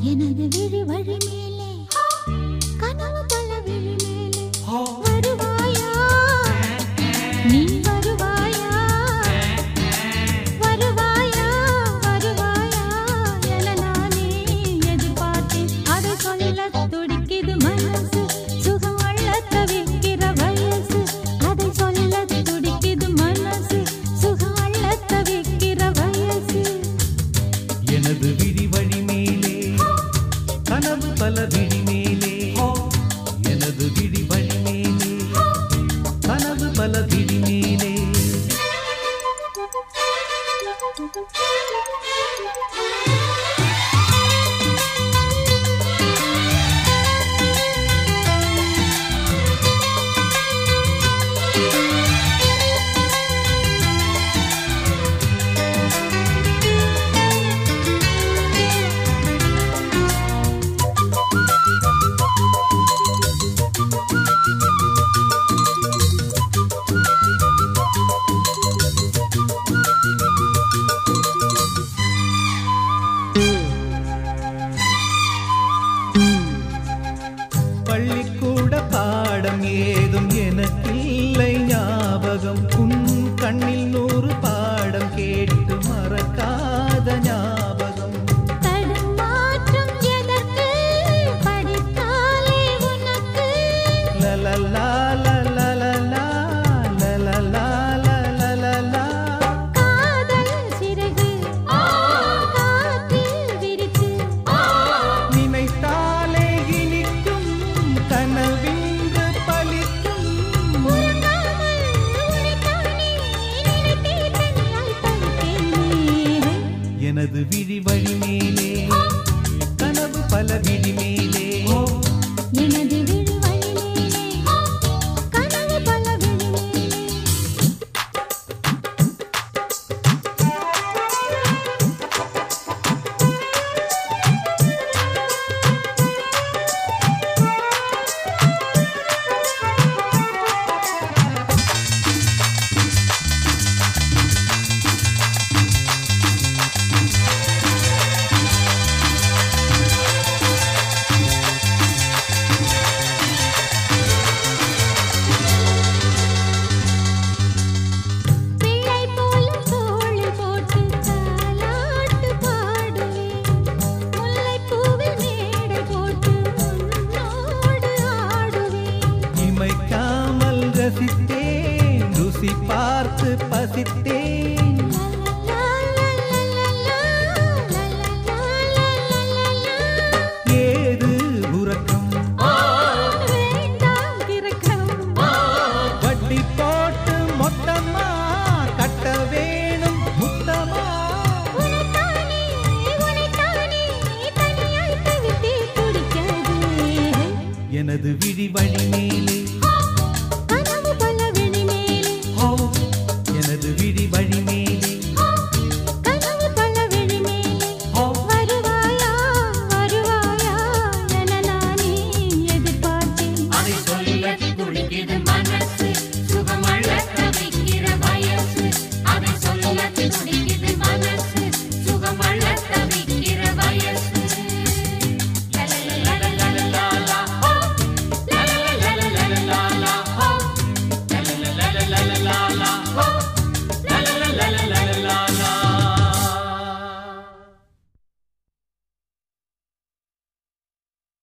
எனது விழி வழி மேலே கனவு பல விழி மேலே வருவாயா நீ வருவாயா வருவாயா வருவாயா என நானே எதிர்பார்த்தேன் அதை சொல்ல துடிக்குது மனசு சுகம் அள்ள தவிக்கிற வயசு அதை சொல்ல துடிக்குது மனசு சுகம் அள்ள தவிக்கிற வயசு எனது விழி வழி மேலே கனவு பல விழி மேலே எனது விழி வழி மேலே கனவு பல விழி மேலே பள்ளிக்கூட பாடம் ஏதும் எனக்கில்லை ஞாபகம் உன் கண்ணில் 100 பாடம் கேட்டு மறக்காத ஞாபகம் தடுமாற்றம் எதற்கு படித்தாலே உனக்கு லலலா லலலா லலலா லலலா காதல் சிறகு காற்றில் விரித்து நினைத்தாலே இனிக்கும் கனவின்று பலிக்கும் உறங்காமல் உழைத்தானே நினைத்தே தனியாய் தவித்தேனே எனது விழி வழி மேலே கனவு பல விழி மேலே